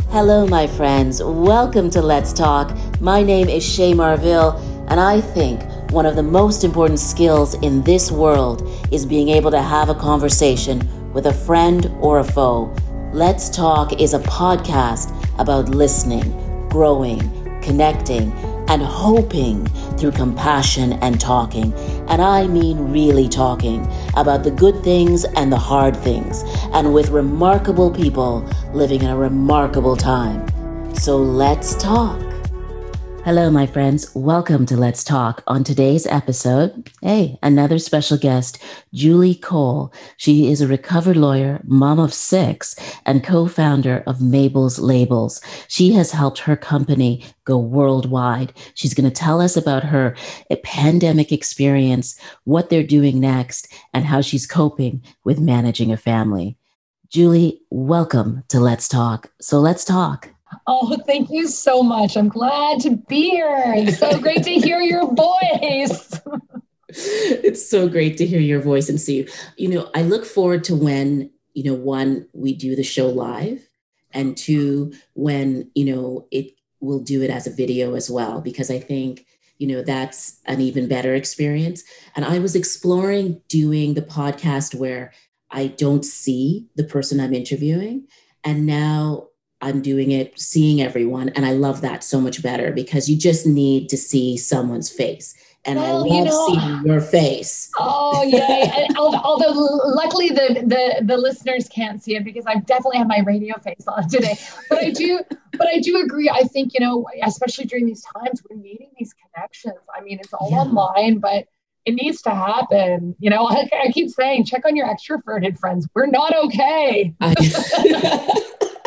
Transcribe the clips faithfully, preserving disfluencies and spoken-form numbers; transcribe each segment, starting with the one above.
Hello, my friends. Welcome to Let's Talk. My name is Shay Marville, and I think one of the most important skills in this world is being able to have a conversation with a friend or a foe. Let's Talk is a podcast about listening, growing, connecting, and hoping through compassion and talking. And I mean really talking about the good things and the hard things, and with remarkable people living in a remarkable time. So let's talk. Hello, my friends. Welcome to Let's Talk. On today's episode, hey, another special guest, Julie Cole. She is a recovered lawyer, mom of six, and co-founder of Mabel's Labels. She has helped her company go worldwide. She's going to tell us about her pandemic experience, what they're doing next, and how she's coping with managing a family. Julie, welcome to Let's Talk. So let's talk. Oh, thank you so much. I'm glad to be here. It's so great to hear your voice. It's so great to hear your voice and see you. You know, I look forward to when, you know, one, we do the show live, and two, when, you know, it will do it as a video as well, because I think, you know, that's an even better experience. And I was exploring doing the podcast where I don't see the person I'm interviewing. And now I'm doing it, seeing everyone. And I love that so much better, because you just need to see someone's face. And well, I love you know, seeing your face. Oh, yeah. And although luckily the, the, the listeners can't see it, because I definitely have my radio face on today. But I do, but I do agree. I think, you know, especially during these times, we're needing these connections. I mean, it's all yeah. online, but it needs to happen. You know, I, I keep saying, check on your extroverted friends. We're not okay. I-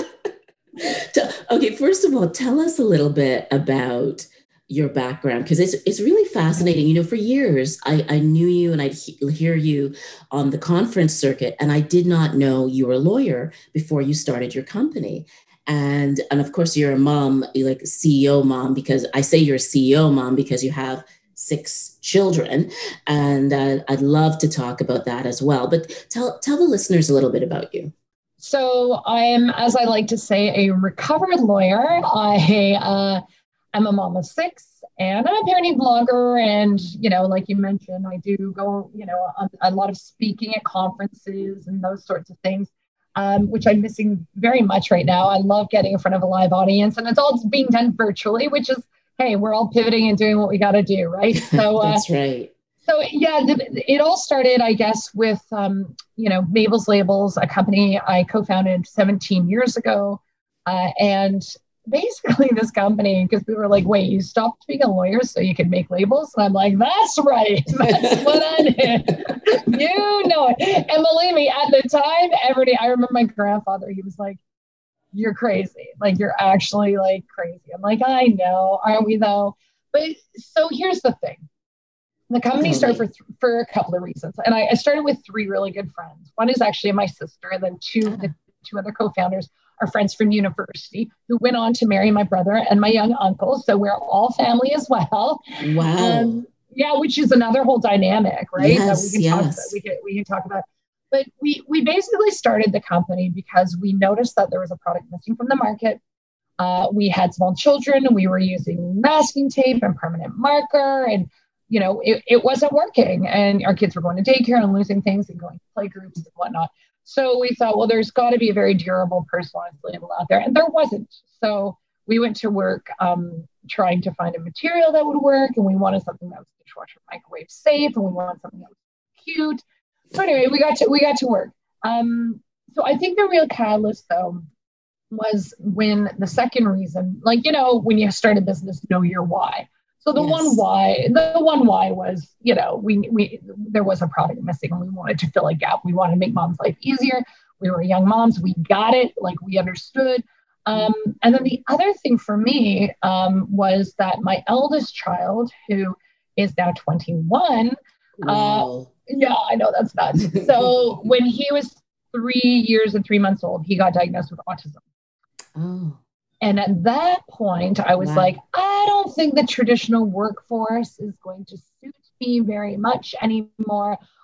Okay, first of all, tell us a little bit about your background, because it's it's really fascinating. You know, for years, I, I knew you and I'd he- hear you on the conference circuit, and I did not know you were a lawyer before you started your company. And, and of course, you're a mom, you're like a C E O mom, because I say you're a C E O mom because you have six children. And uh, I'd love to talk about that as well. But tell tell the listeners a little bit about you. So I'm, as I like to say, a recovered lawyer. I uh, am a mom of six, and I'm a parenting blogger. And, you know, like you mentioned, I do go, you know, a, a lot of speaking at conferences and those sorts of things, um, which I'm missing very much right now. I love getting in front of a live audience, and it's all being done virtually, which is, hey, we're all pivoting and doing what we got to do, right? So uh, that's right. So yeah, the, it all started, I guess, with, um, you know, Mabel's Labels, a company I co-founded seventeen years ago. Uh, and basically this company, because we were like, wait, you stopped being a lawyer so you could make labels? And I'm like, that's right. That's what I did. You know it. And believe me, at the time, everybody, I remember my grandfather, he was like, you're crazy. Like, you're actually like crazy. I'm like, I know. Aren't we though? But so here's the thing. The company started for, th- for a couple of reasons. And I, I started with three really good friends. One is actually my sister, and then two, the two other co-founders are friends from university who went on to marry my brother and my young uncle. So we're all family as well. Wow. Um, yeah, which is another whole dynamic, right? Yes, that we can yes. talk about. We can, we can talk about. But we, we basically started the company because we noticed that there was a product missing from the market. Uh, we had small children, and we were using masking tape and permanent marker, and you know, it, it wasn't working, and our kids were going to daycare and losing things and going to play groups and whatnot. So we thought, well, there's got to be a very durable personalized label out there. And there wasn't. So we went to work um, trying to find a material that would work. And we wanted something that was dishwasher microwave safe. And we wanted something that was cute. So anyway, we got to, we got to work. Um, so I think the real catalyst, though, was when the second reason, like, you know, when you start a business, know your why. So the yes. one why, the one why was, you know, we we there was a product missing, and we wanted to fill a gap. We wanted to make mom's life easier. We were young moms. We got it. Like, we understood. Um, and then the other thing for me um, was that my eldest child, who is now twenty-one. Wow. Uh, yeah, I know, that's nuts. So when he was three years and three months old, he got diagnosed with autism. Oh. And at that point, I was wow. like, I don't think the traditional workforce is going to suit me very much anymore.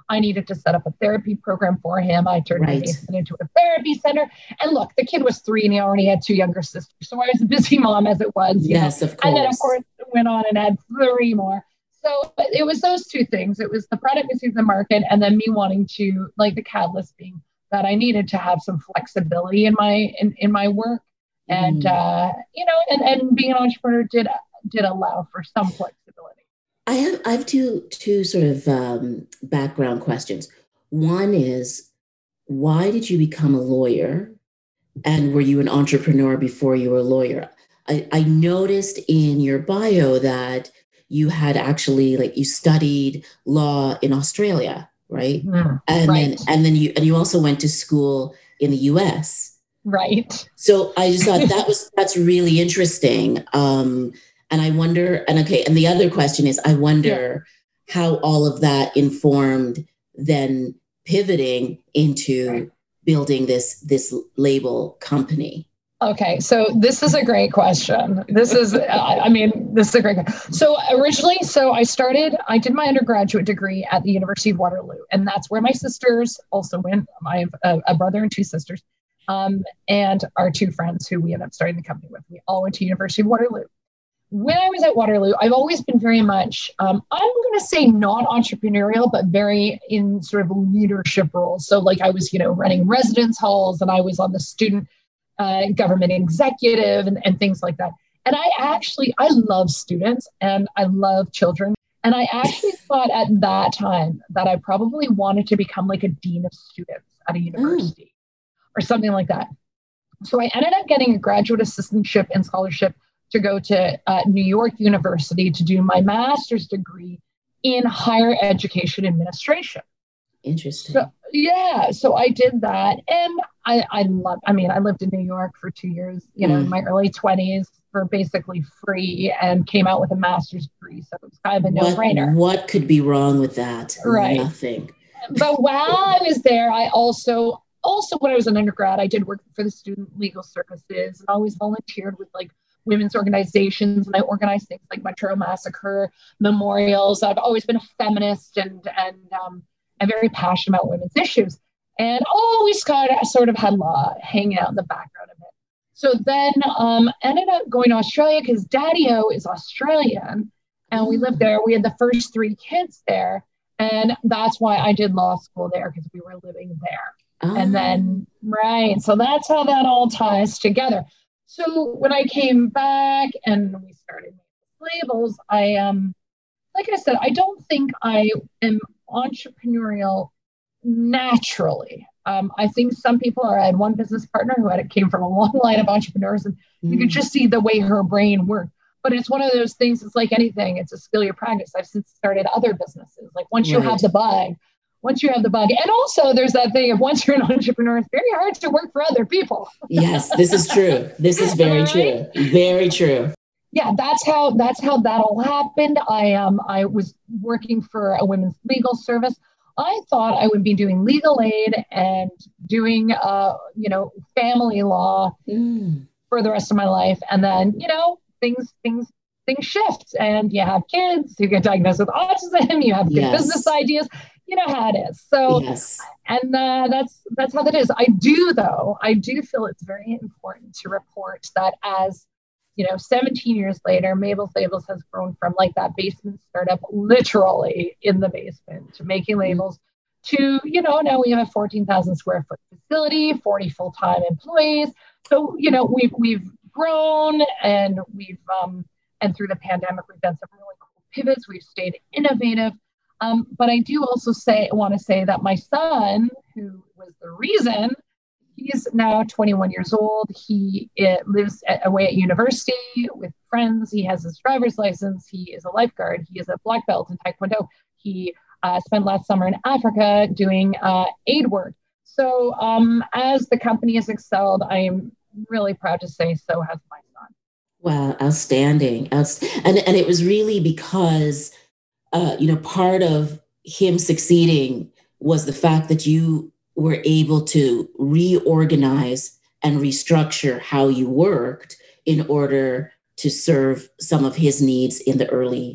I needed to set up a therapy program for him. I turned Right. the basement into a therapy center. And look, the kid was three and he already had two younger sisters. So I was a busy mom as it was. You Yes, know? of course. And then, of course, went on and had three more. So it was those two things. It was the product missing the market, and then me wanting to, like the catalyst being that I needed to have some flexibility in my in, in my work. And, Mm. uh, you know, and, and being an entrepreneur did did allow for some flexibility. I have I have two two sort of um, background questions. One is, why did you become a lawyer, and were you an entrepreneur before you were a lawyer? I, I noticed in your bio that you had actually, like, you studied law in Australia, right? Mm, And right. then and then you and you also went to school in the U S. Right. So I just thought that was that's really interesting. Um, and I wonder, and okay, and the other question is, I wonder yeah. how all of that informed then pivoting into right. building this this label company. Okay, so this is a great question. This is, I mean, this is a great question. So originally, so I started, I did my undergraduate degree at the University of Waterloo, and that's where my sisters also went. I have a, a brother and two sisters, um, and our two friends who we ended up starting the company with. We all went to University of Waterloo. When I was at Waterloo, I've always been very much, um, I'm going to say not entrepreneurial, but very in sort of leadership roles. So like I was, you know, running residence halls, and I was on the student Uh, government executive and, and things like that. And I actually, I love students and I love children. And I actually thought at that time that I probably wanted to become like a dean of students at a university mm. or something like that. So I ended up getting a graduate assistantship and scholarship to go to uh, New York University to do my master's degree in higher education administration. Interesting. So, yeah, so I did that, and I, I love. I mean, I lived in New York for two years, you know, mm. in my early twenties for basically free, and came out with a master's degree. So it was kind of a what, no-brainer. What could be wrong with that? Right. Nothing. But while I was there, I also, also when I was an undergrad, I did work for the Student Legal Services, and always volunteered with like women's organizations, and I organized things like Montreal Massacre memorials. I've always been a feminist, and and um. I'm very passionate about women's issues, and always kind of sort of had law hanging out in the background of it. So then um, ended up going to Australia because Daddy-O is Australian, and we lived there. We had the first three kids there, and that's why I did law school there, because we were living there. Oh. And then, right, so that's how that all ties together. So when I came back and we started making labels, I, um, like I said, I don't think I am entrepreneurial naturally. Um, I think some people are. I had one business partner who had it came from a long line of entrepreneurs, and mm. you could just see the way her brain worked. But it's one of those things. It's like anything. It's a skill you practice. I've since started other businesses. Like once right. you have the bug, once you have the bug, and also there's that thing of once you're an entrepreneur, it's very hard to work for other people. Yes, this is true. This is very right? true. Very true. Yeah, that's how that's how that all happened. I um I was working for a women's legal service. I thought I would be doing legal aid and doing uh you know family law mm. for the rest of my life, and then you know things things things shift, and you have kids, you get diagnosed with autism, you have good yes. business ideas. You know how it is. So yes. and uh, that's that's how that is. I do though. I do feel it's very important to report that as you know, seventeen years later, Mabel's Labels has grown from like that basement startup, literally in the basement, to making labels, to, you know, now we have a fourteen thousand square foot facility, forty full-time employees. So, you know, we've, we've grown, and we've, um, and through the pandemic, we've done some really cool pivots. We've stayed innovative. Um, but I do also say, want to say that my son, who was the reason, he's now twenty-one years old. He it, lives at, away at university with friends. He has his driver's license. He is a lifeguard. He is a black belt in Taekwondo. He uh, spent last summer in Africa doing uh, aid work. So um, as the company has excelled, I am really proud to say so has my son. Wow, outstanding. Outst- and, and it was really because, uh, you know, part of him succeeding was the fact that you were able to reorganize and restructure how you worked in order to serve some of his needs in the early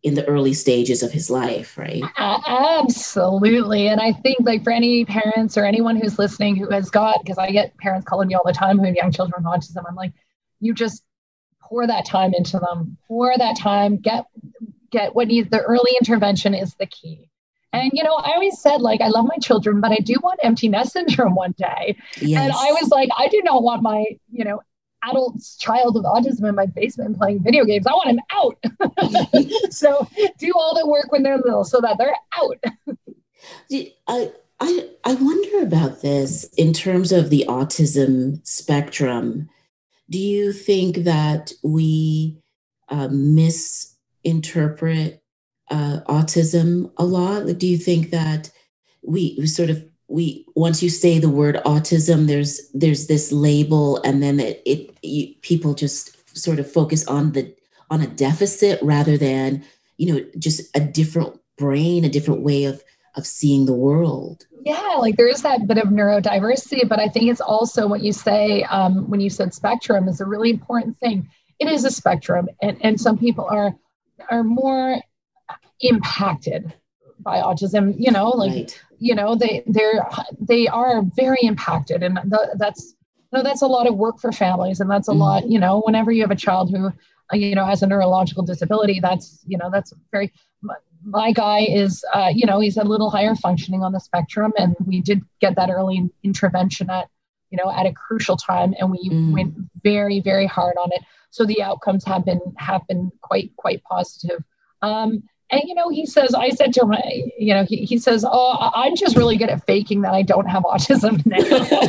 in the early stages of his life, right? Absolutely. And I think like for any parents or anyone who's listening who has got, because I get parents calling me all the time who have young children with autism, I'm like, you just pour that time into them, pour that time, get, get what needs, the early intervention is the key. And, you know, I always said, like, I love my children, but I do want empty nest syndrome one day. Yes. And I was like, I do not want my, you know, adult child with autism in my basement playing video games. I want him out. So do all the work when they're little so that they're out. I, I, I wonder about this in terms of the autism spectrum. Do you think that we uh, misinterpret uh, autism a lot? Like, do you think that we, we sort of, we, once you say the word autism, there's, there's this label, and then it, it you, people just sort of focus on the, on a deficit rather than, you know, just a different brain, a different way of, of seeing the world. Yeah, like there is that bit of neurodiversity, but I think it's also what you say um, when you said spectrum is a really important thing. It is a spectrum, and, and some people are are more impacted by autism. You know, like right. you know they they're they are very impacted, and th- that's you know that's a lot of work for families, and that's a mm. lot. You know, whenever you have a child who you know has a neurological disability, that's you know that's very. My guy is, uh, you know, he's a little higher functioning on the spectrum, and we did get that early intervention at, you know, at a crucial time, and we mm. went very, very hard on it. So the outcomes have been have been quite quite positive. Um, and you know, he says, I said to him, you know, he, he says, oh, I'm just really good at faking that I don't have autism now.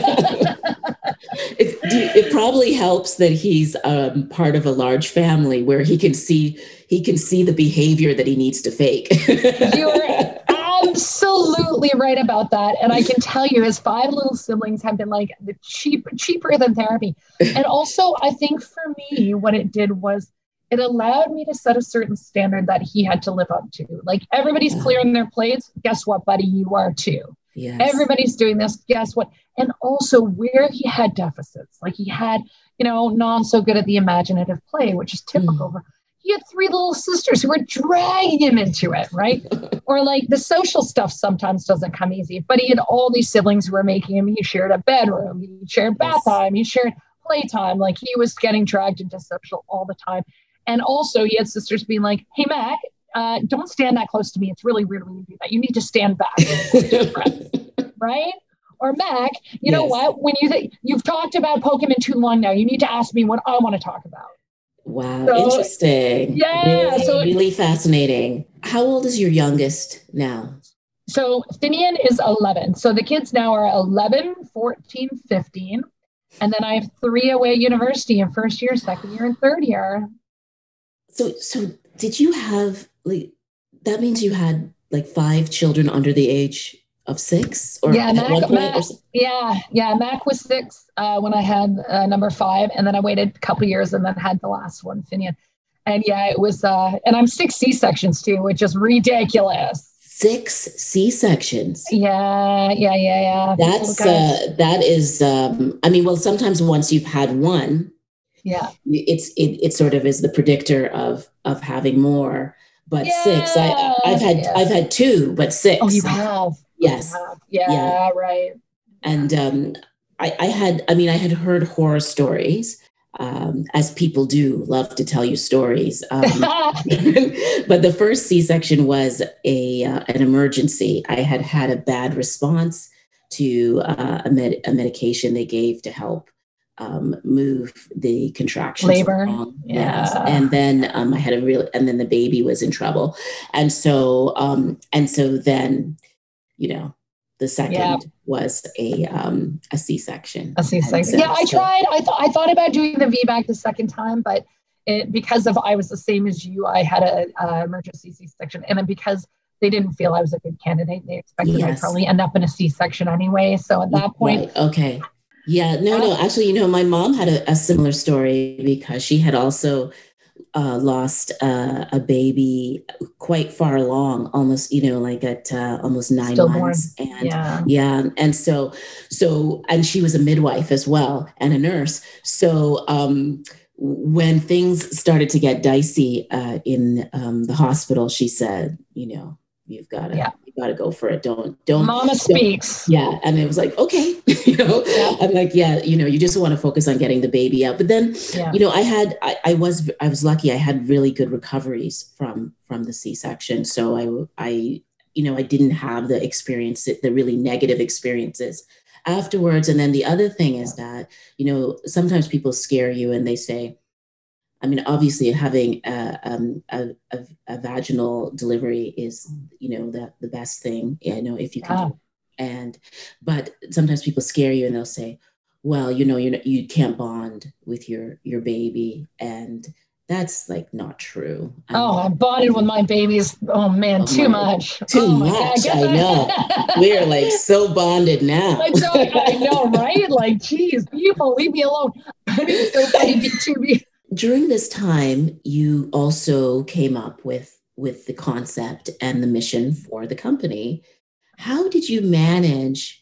it, it probably helps that he's um, part of a large family where he can see. He can see the behavior that he needs to fake. You're absolutely right about that. And I can tell you his five little siblings have been like the cheap, cheaper than therapy. And also I think for me, what it did was it allowed me to set a certain standard that he had to live up to. Like everybody's clearing their plates. Guess what, buddy? You are too. Yes. Everybody's doing this. Guess what? And also where he had deficits, like he had, you know, not so good at the imaginative play, which is typical. Mm. He had three little sisters who were dragging him into it, right? Or like the social stuff sometimes doesn't come easy, but he had all these siblings who were making him, he shared a bedroom, he shared bath time, he shared playtime, like he was getting dragged into social all the time. And also he had sisters being like, hey, Mac, uh, don't stand that close to me. It's really weird when you do that. You need to stand back, right? Or Mac, you yes. know what? When you th- you've talked about Pokemon too long now, you need to ask me what I want to talk about. Wow, so, interesting. Yeah. Really, so really fascinating. How old is your youngest now? So Finian is eleven. So the kids now are eleven, fourteen, fifteen. And then I have three away at university in first year, second year, and third year. So so did you have, like, that means you had like five children under the age of six? Or yeah, Mac, one point, Mac, or yeah, yeah. Mac was six uh, when I had uh, number five, and then I waited a couple years and then had the last one, Finian. And yeah, it was, uh, and I'm six C-sections too, which is ridiculous. Six C-sections. Yeah, yeah, yeah, yeah. That's, uh, that is, um, I mean, well, sometimes once you've had one, yeah, it's, it, it sort of is the predictor of, of having more, but yeah, six, I, I've had, yeah. I've had two, but six. Oh, you have? Yes. You have. Yeah, yeah, right. And, um, I, I had, I mean, I had heard horror stories. Um, as people do love to tell you stories. Um, but the first C-section was a uh, an emergency. I had had a bad response to uh, a, med- a medication they gave to help um, move the contractions labor. Along. Yeah. Yes. And then um, I had a real, and then the baby was in trouble. And so, um, and so then, you know, the second yeah. was a um, a C-section. A C-section. So, yeah, I so. tried. I thought I thought about doing the V BAC the second time, but it, because of I was the same as you, I had a, a emergency C-section, and then because they didn't feel I was a good candidate, they expected yes. I'd probably end up in a C-section anyway. So at that point, right. okay, yeah, no, no. Actually, you know, my mom had a, a similar story because she had also. Uh, lost uh, a baby quite far along, almost, you know, like at uh, almost nine Stillborn. months. And yeah. yeah. And so, so, and she was a midwife as well and a nurse. So, um, when things started to get dicey uh, in um, the hospital, she said, you know, you've got to, yeah. you got to go for it. Don't, don't. Mama don't. speaks. Yeah. And it was like, okay, you know, yeah. I'm like, yeah, you know, you just want to focus on getting the baby out. But then, yeah. you know, I had, I, I was, I was lucky. I had really good recoveries from, from the C-section. So I, I, you know, I didn't have the experience, the really negative experiences afterwards. And then the other thing is that, you know, sometimes people scare you and they say, I mean, obviously having a, um, a, a, a vaginal delivery is, you know, the, the best thing, you know, if you can yeah. do it. And, but sometimes people scare you and they'll say, well, you know, you're not, you can't bond with your, your baby. And that's like not true. I oh, mean, I bonded with my babies. Oh man, oh too my, much. Too oh much. I know. We are like so bonded now. I know, I know, right? Like, geez, people, leave me alone. It's so funny to me. During this time, you also came up with, with the concept and the mission for the company. How did you manage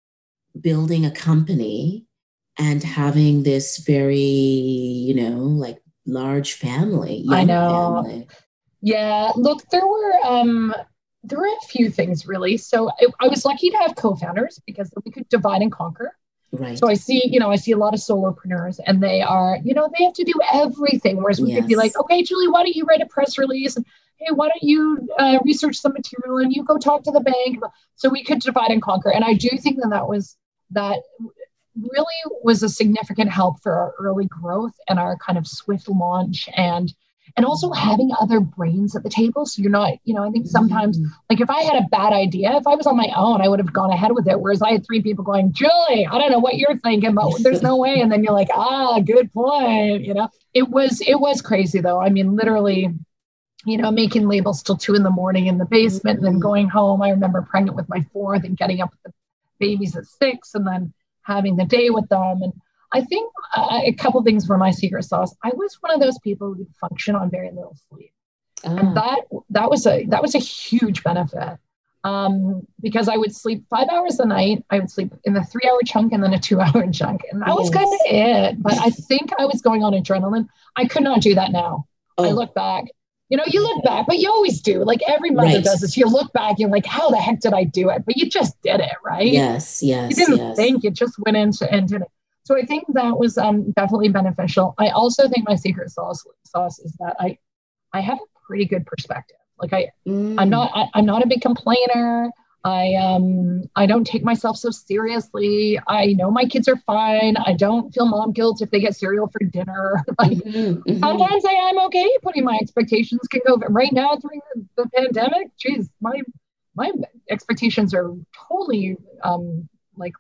building a company and having this very, you know, like large family, young I know. family? Yeah, look, there were um, there were a few things really. So I, I was lucky to have co-founders because we could divide and conquer. Right. So I see, you know, I see a lot of solopreneurs and they are, you know, they have to do everything. Whereas we yes. could be like, okay, Julie, why don't you write a press release? And hey, why don't you uh, research some material and you go talk to the bank? So we could divide and conquer. And I do think that that was, that really was a significant help for our early growth and our kind of swift launch, and and also having other brains at the table. So you're not, you know, I think sometimes, mm-hmm. like if I had a bad idea, if I was on my own, I would have gone ahead with it. Whereas I had three people going, Julie, I don't know what you're thinking, but there's no way. And then you're like, ah, good point. You know, it was, it was crazy though. I mean, literally, you know, making labels till two in the morning in the basement, mm-hmm. and then going home. I remember pregnant with my fourth and getting up with the babies at six and then having the day with them. And I think uh, a couple things were my secret sauce. I was one of those people who function on very little sleep. Oh. And that that was a that was a huge benefit. Um, because I would sleep five hours a night. I would sleep in the three hour chunk and then a two hour chunk. And that yes. was kind of it. But I think I was going on adrenaline. I could not do that now. Oh. I look back. You know, you look back, but you always do. Like every mother right. does this. You look back, you're like, how the heck did I do it? But you just did it, right? Yes, yes, You didn't yes. think, you just went into and did it. So I think that was um, definitely beneficial. I also think my secret sauce sauce is that I I have a pretty good perspective. Like I, mm. I'm not I, I'm not a big complainer. I um I don't take myself so seriously. I know my kids are fine. I don't feel mom guilt if they get cereal for dinner. Like mm-hmm, mm-hmm. sometimes I am okay putting my expectations can go. Right now during the, the pandemic, geez, my my expectations are totally um like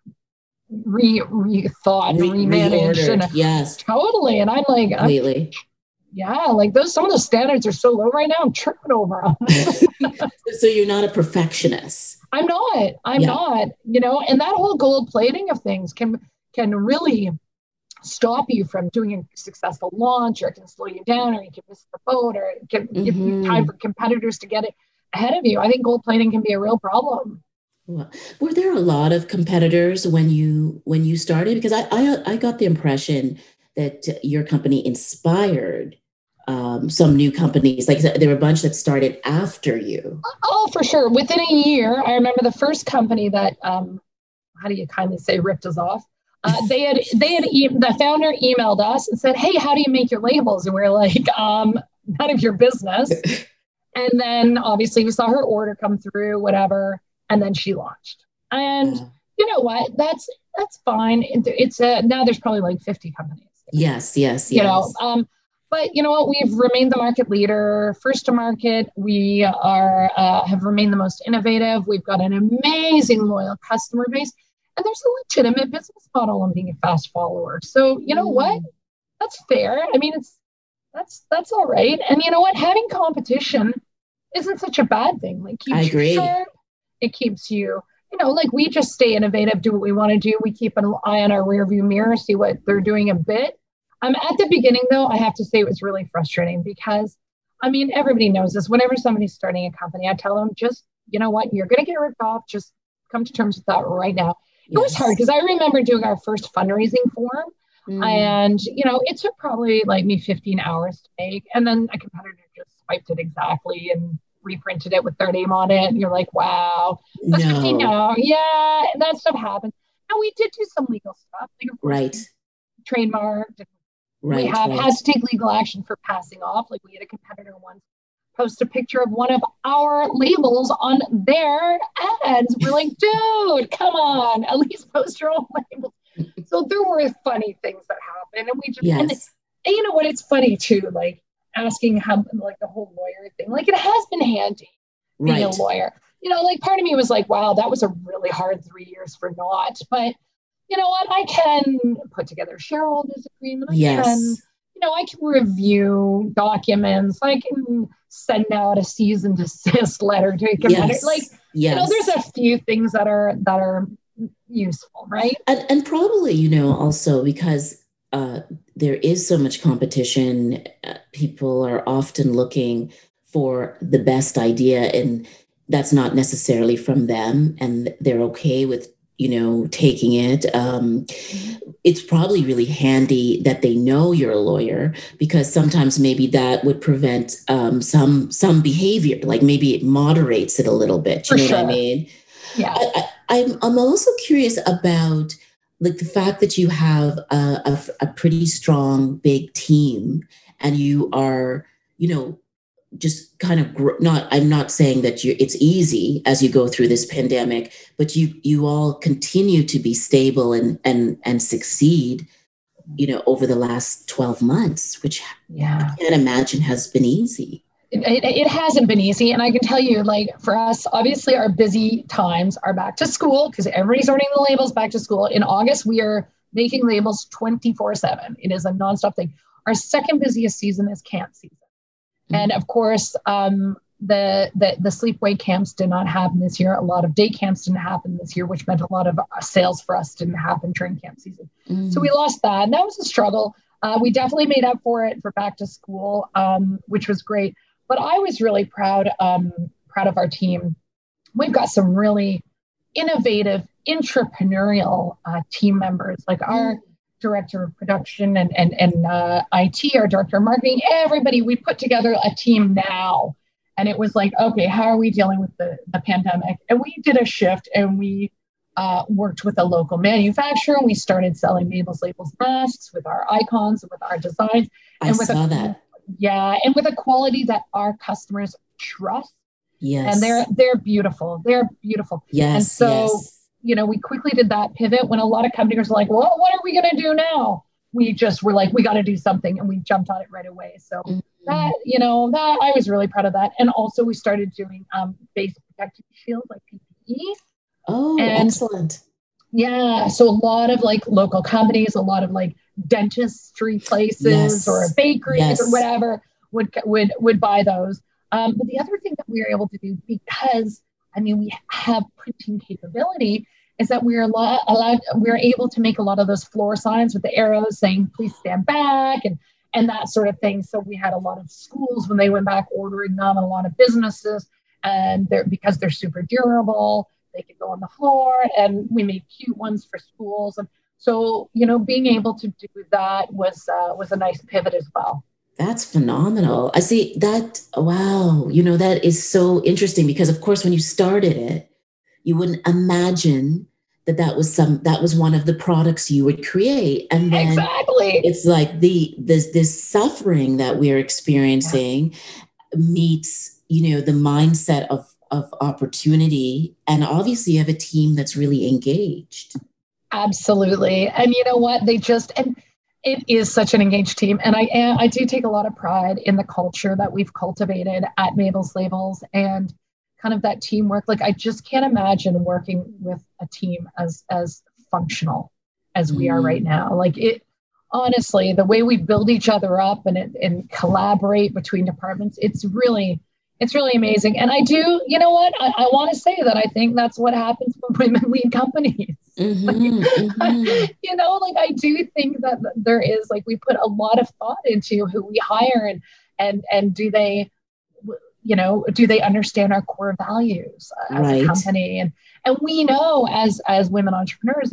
re rethought, re- remanaged, and yes, totally. And I'm like, completely. I'm, yeah, like those, some of the standards are so low right now. I'm tripping over them. So you're not a perfectionist. I'm not, I'm yeah. not, you know, and that whole gold plating of things can, can really stop you from doing a successful launch, or it can slow you down, or you can miss the boat, or it can mm-hmm. give you time for competitors to get it ahead of you. I think gold plating can be a real problem. Well, were there a lot of competitors when you, when you started? Because I, I, I got the impression that your company inspired um, some new companies. Like there were a bunch that started after you. Oh, for sure. Within a year, I remember the first company that, um, how do you kindly say, ripped us off. Uh, they had, they had, e- the founder emailed us and said, hey, how do you make your labels? And we we're like, um, none of your business. And then obviously we saw her order come through, whatever. And then she launched. And yeah. you know what? That's, that's fine. It, it's a, now there's probably like fifty companies. Yes, yes, yes. You know, um, but you know what? We've remained the market leader, first to market. We are uh, have remained the most innovative. We've got an amazing loyal customer base, and there's a legitimate business model on being a fast follower. So you know mm. what? That's fair. I mean, it's that's that's all right. And you know what? Having competition isn't such a bad thing. Like keeps I agree. you sharp. It keeps you. You know, like we just stay innovative, do what we want to do. We keep an eye on our rear view mirror, see what they're doing a bit. Um, at the beginning, though, I have to say it was really frustrating because, I mean, everybody knows this. Whenever somebody's starting a company, I tell them, just, you know what, you're going to get ripped off. Just come to terms with that right now. Yes. It was hard because I remember doing our first fundraising forum. Mm. And, you know, it took probably like me fifteen hours to make. And then a competitor just swiped it exactly and reprinted it with their name on it. And you're like, wow, that's fifteen No. hours. Yeah, that stuff happens. And we did do some legal stuff. Like, of course, Right. trademarked. We Right. have Right. had to take legal action for passing off. Like we had a competitor once post a picture of one of our labels on their ads. We're like, dude, come on, at least post your own labels. So there were funny things that happened. And we just, and, and Yes. you know what, it's funny too, like asking how, like the whole lawyer thing, like it has been handy being a Right. lawyer. You know, like part of me was like, wow, that was a really hard three years for naught. But you know what? I can put together a shareholders agreement. I can, Yes. you know, I can review documents. I can send out a cease and desist letter to a competitor. Like, Yes. you know, Yes. there's a few things that are that are useful, right? And, and probably, you know, also because uh, there is so much competition, uh, people are often looking for the best idea, and that's not necessarily from them, and they're okay with, you know, taking it. Um, it's probably really handy that they know you're a lawyer, because sometimes maybe that would prevent um, some some behavior, like maybe it moderates it a little bit. You For know what I sure. mean? Yeah. I, I, I'm I'm also curious about like the fact that you have a, a, a pretty strong big team, and you are, you know, just kind of gr- not, I'm not saying that you it's easy as you go through this pandemic, but you you all continue to be stable and and and succeed, you know, over the last twelve months, which I Yeah. can't imagine has been easy. It, it, it hasn't been easy. And I can tell you, like, for us, obviously, our busy times are back to school because everybody's ordering the labels back to school. In August, we are making labels twenty-four seven. It is a nonstop thing. Our second busiest season is camp season. Mm-hmm. And of course, um, the, the, the sleepaway camps did not happen this year. A lot of day camps didn't happen this year, which meant a lot of sales for us didn't happen during camp season. Mm-hmm. So we lost that. And that was a struggle. Uh, we definitely made up for it for back to school, um, which was great. But I was really proud, um, proud of our team. We've got some really innovative, entrepreneurial uh, team members, like our mm. director of production and and and uh, I T, our director of marketing. Everybody, we put together a team now, and it was like, okay, how are we dealing with the, the pandemic? And we did a shift, and we uh, worked with a local manufacturer. We started selling Mabel's Labels masks with our icons and with our designs. I and with saw a, that. Yeah, and with a quality that our customers trust. Yes. And they're they're beautiful. They're beautiful. Yes. And so, yes. you know, we quickly did that pivot when a lot of companies were like, well, what are we going to do now? We just were like, we got to do something. And we jumped on it right away. So mm-hmm. that, you know, that I was really proud of that. And also we started doing um, face protective shields like P P E. Oh, and, excellent. Yeah. So a lot of like local companies, a lot of like dentistry places yes. or bakeries yes. or whatever would would would buy those. Um, but the other thing that we were able to do, because I mean we have printing capability, is that we are allowed, allowed we are able to make a lot of those floor signs with the arrows saying "please stand back" and and that sort of thing. So we had a lot of schools when they went back ordering them, and a lot of businesses, and they're because they're super durable. They could go on the floor, and we made cute ones for schools. And so, you know, being able to do that was uh, was a nice pivot as well. That's phenomenal. I see that. Wow. You know, that is so interesting because, of course, when you started it, you wouldn't imagine that that was some that was one of the products you would create. And then exactly. It's like the this this suffering that we're experiencing yeah. meets, you know, the mindset of of opportunity. And obviously you have a team that's really engaged. Absolutely. And you know what? They just, and it is such an engaged team. And I I do take a lot of pride in the culture that we've cultivated at Mabel's Labels and kind of that teamwork. Like, I just can't imagine working with a team as, as functional as we mm. are right now. Like it, honestly, the way we build each other up and, and collaborate between departments, it's really, It's really amazing. And I do, you know what, I, I want to say that I think that's what happens when women lead companies. Mm-hmm, like, mm-hmm. I, you know, like I do think that there is, like, we put a lot of thought into who we hire and, and, and do they, you know, do they understand our core values as right. a company? And, and we know as, as women entrepreneurs that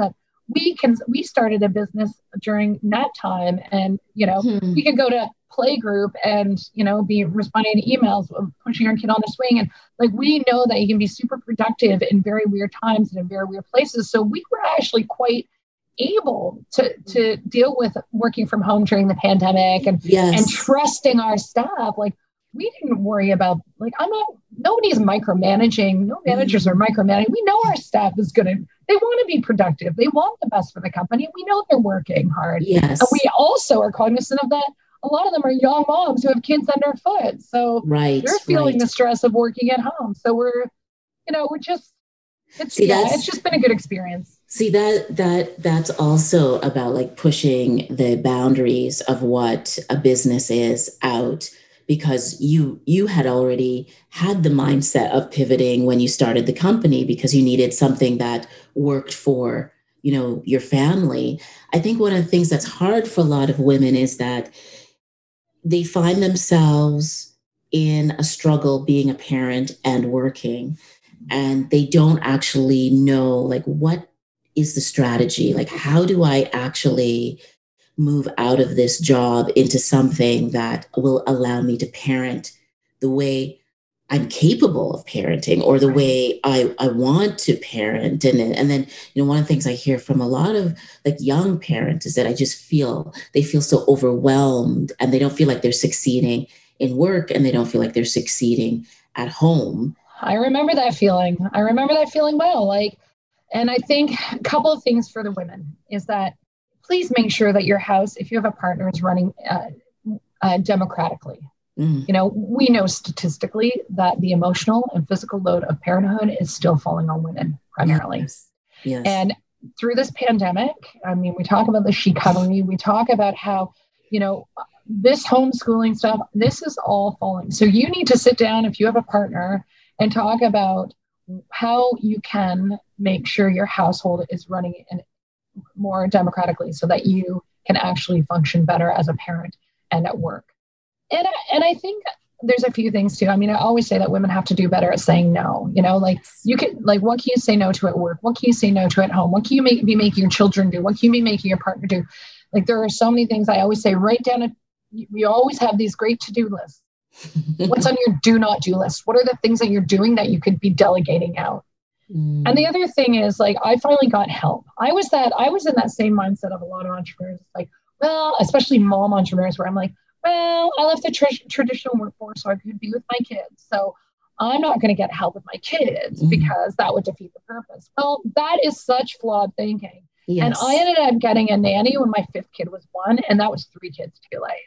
we can, we started a business during that time, and, you know, Hmm. we could go to play group and, you know, be responding to emails, pushing our kid on the swing. And like, we know that you can be super productive in very weird times and in very weird places. So we were actually quite able to to deal with working from home during the pandemic, and Yes. and trusting our staff. Like, we didn't worry about, like, I'm not, nobody's micromanaging. No managers are micromanaging. We know our staff is going to, they want to be productive. They want the best for the company. We know they're working hard. Yes. And we also are cognizant of that. A lot of them are young moms who have kids underfoot. So right, they're feeling right. the stress of working at home. So we're, you know, we're just, it's, See, yeah, that's, it's just been a good experience. See, that that that's also about like pushing the boundaries of what a business is out, because you you had already had the mindset of pivoting when you started the company because you needed something that worked for, you know, your family. I think one of the things that's hard for a lot of women is that they find themselves in a struggle being a parent and working, and they don't actually know like what is the strategy, like how do I actually move out of this job into something that will allow me to parent the way I'm capable of parenting, or the Right. way I, I want to parent. And, and then, you know, one of the things I hear from a lot of like young parents is that I just feel, they feel so overwhelmed and they don't feel like they're succeeding in work, and they don't feel like they're succeeding at home. I remember that feeling. I remember that feeling well. Like, and I think a couple of things for the women is that please make sure that your house, if you have a partner, is running uh, uh, democratically. Mm. You know, we know statistically that the emotional and physical load of parenthood is still falling on women primarily. Yes. Yes. And through this pandemic, I mean, we talk about the she-covery, we talk about how, you know, this homeschooling stuff, this is all falling. So you need to sit down, if you have a partner, and talk about how you can make sure your household is running in more democratically so that you can actually function better as a parent and at work. And I, and I think there's a few things too. I mean, I always say that women have to do better at saying no. You know, like you can, like, what can you say no to at work? What can you say no to at home? What can you make, be making your children do? What can you be making your partner do? Like, there are so many things. I always say, write down a, we always have these great to-do lists. What's on your do not do list? What are the things that you're doing that you could be delegating out? Mm. And the other thing is, like, I finally got help. I was that, I was in that same mindset of a lot of entrepreneurs. Like, well, especially mom entrepreneurs, where I'm like, well, I left the tr- traditional workforce so I could be with my kids. So I'm not going to get help with my kids mm. because that would defeat the purpose. Well, that is such flawed thinking. Yes. And I ended up getting a nanny when my fifth kid was one, and that was three kids too late.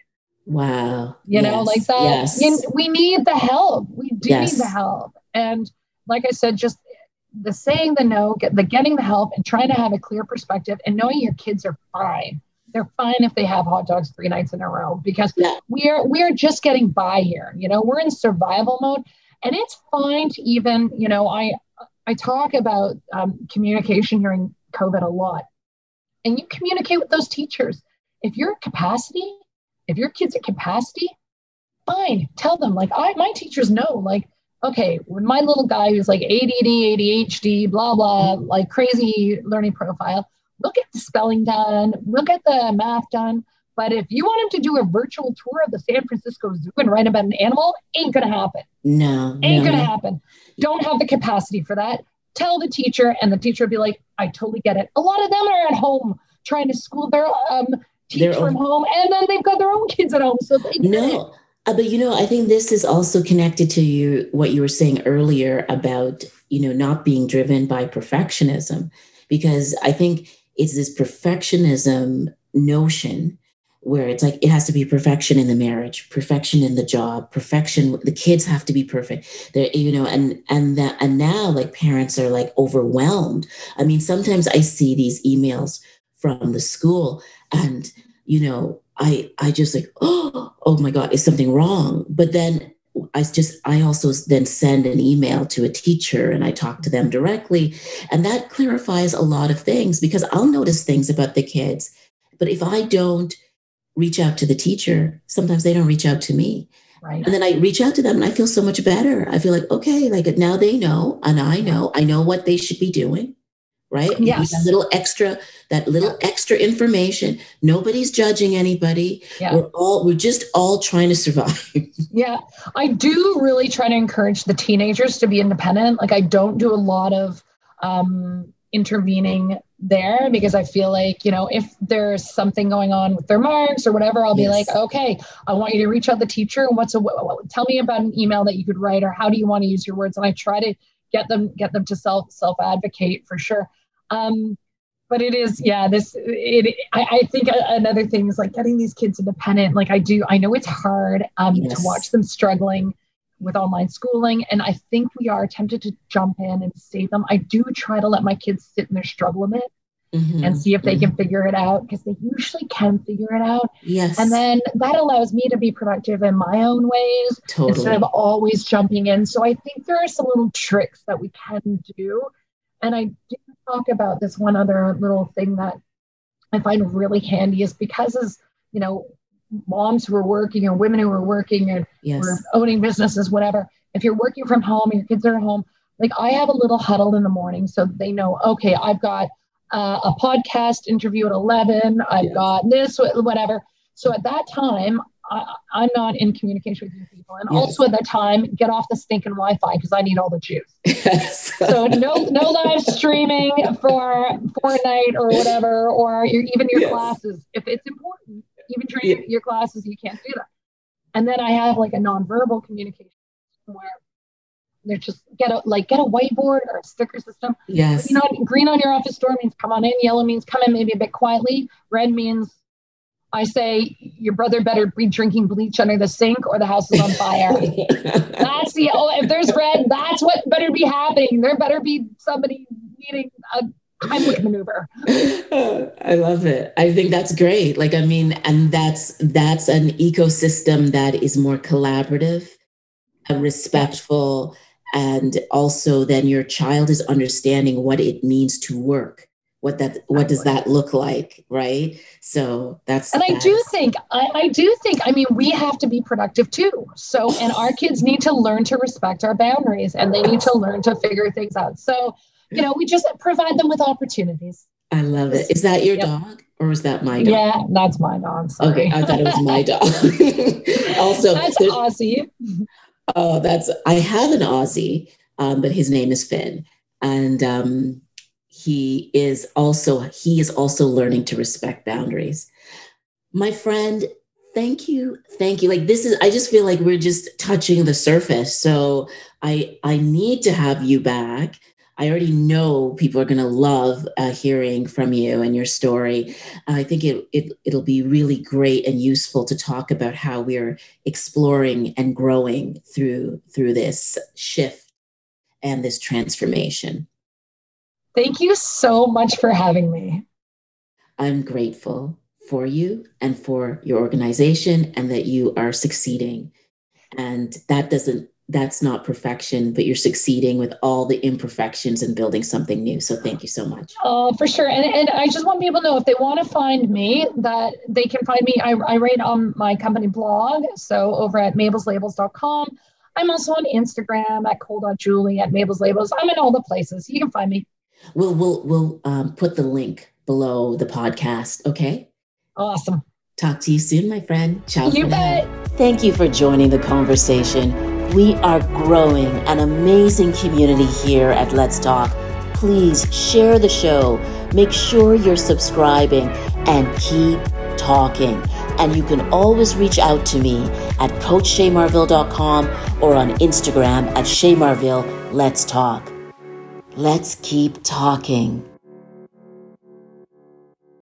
Wow. You yes. know, like that. Yes. You, we need the help. We do yes. need the help. And like I said, just the saying the no, get the getting the help, and trying to have a clear perspective, and knowing your kids are fine. They're fine if they have hot dogs three nights in a row, because yeah. we are we are just getting by here. You know, we're in survival mode, and it's fine to even, you know, I I talk about um, communication during COVID a lot, and you communicate with those teachers. If you're at capacity, if your kid's at capacity, fine, tell them. Like, I my teachers know, like, okay, when my little guy who's like A D D, A D H D, blah blah, like crazy learning profile, we'll get the spelling done, we'll get the math done. But if you want him to do a virtual tour of the San Francisco Zoo and write about an animal, ain't gonna happen. No, ain't no. gonna happen. Don't have the capacity for that. Tell the teacher, and the teacher will be like, I totally get it. A lot of them are at home trying to school their um teach their from own. home, and then they've got their own kids at home. So they no. Uh, but, you know, I think this is also connected to you, what you were saying earlier about, you know, not being driven by perfectionism, because I think it's this perfectionism notion where it's like, it has to be perfection in the marriage, perfection in the job, perfection. The kids have to be perfect. They're, you know, and, and that, and now like parents are like overwhelmed. I mean, sometimes I see these emails from the school, and, you know, I, I just like, oh, oh my God, is something wrong? But then I just, I also then send an email to a teacher, and I talk to them directly. And that clarifies a lot of things, because I'll notice things about the kids. But if I don't reach out to the teacher, sometimes they don't reach out to me. Right. And then I reach out to them, and I feel so much better. I feel like, okay, like now they know, and I know, I know what they should be doing. right? Yes. That little extra, that little yeah. extra information. Nobody's judging anybody. Yeah. We're all, we're just all trying to survive. Yeah. I do really try to encourage the teenagers to be independent. Like I don't do a lot of um, intervening there because I feel like, you know, if there's something going on with their marks or whatever, I'll yes. be like, okay, I want you to reach out to the teacher. And what's a, tell me about an email that you could write, or how do you want to use your words? And I try to get them, get them to self, self advocate for sure. Um, but it is, yeah, this, it, I, I think another thing is like getting these kids independent. Like I do, I know it's hard um, yes. to watch them struggling with online schooling. And I think we are tempted to jump in and save them. I do try to let my kids sit in their struggle a bit mm-hmm. and see if they mm-hmm. can figure it out, because they usually can figure it out. Yes. And then that allows me to be productive in my own ways totally. Instead of always jumping in. So I think there are some little tricks that we can do. And I did talk about this one other little thing that I find really handy is because as, you know, moms who are working or women who are working and yes. or owning businesses, whatever, if you're working from home and your kids are at home, like I have a little huddle in the morning so they know, okay, I've got uh, a podcast interview at eleven. I've yes. got this, whatever. So at that time, I, I'm not in communication with these people. And yes. also at that time, get off the stinking Wi-Fi because I need all the juice. Yes. So no no live streaming for Fortnite or whatever, or your, even your yes. classes. If it's important, even during yeah. your classes, you can't do that. And then I have like a nonverbal communication where they're just get a like get a whiteboard or a sticker system. Yes. You know, green on your office door means come on in. Yellow means come in maybe a bit quietly. Red means I say your brother better be drinking bleach under the sink or the house is on fire. That's the oh, if there's red, that's what better be happening. There better be somebody needing a Heimlich maneuver. I love it. I think that's great. Like, I mean, and that's that's an ecosystem that is more collaborative and respectful. And also then your child is understanding what it means to work. What that, what does that look like? Right. So that's, and I that's, do think, I, I do think, I mean, we have to be productive too. So, and our kids need to learn to respect our boundaries and they need to learn to figure things out. So, you know, we just provide them with opportunities. I love it. Is that your yep. dog or is that my dog? Yeah, that's my dog. Sorry. Okay. I thought it was my dog. Also, that's Aussie. Oh, that's, I have an Aussie, um, but his name is Finn. And, um, He is also, he is also learning to respect boundaries. My friend, thank you. Thank you. Like this is, I just feel like we're just touching the surface. So I, I need to have you back. I already know people are going to love uh, hearing from you and your story. I think it, it, it'll be really great and useful to talk about how we're exploring and growing through, through this shift and this transformation. Thank you so much for having me. I'm grateful for you and for your organization and that you are succeeding. And that doesn't, that's not perfection, but you're succeeding with all the imperfections and building something new. So thank you so much. Oh, for sure. And, and I just want people to know if they want to find me, that they can find me. I, I write on my company blog. So over at mabels labels dot com. I'm also on Instagram at cole dot julie, at Mabels Labels. I'm in all the places. You can find me. We'll we'll we'll um, put the link below the podcast. Okay. Awesome. Talk to you soon, my friend. Ciao. You bet. Thank you for joining the conversation. We are growing an amazing community here at Let's Talk. Please share the show. Make sure you're subscribing and keep talking. And you can always reach out to me at coach shay marville dot com or on Instagram at Shay Marville. Let's talk. Let's keep talking.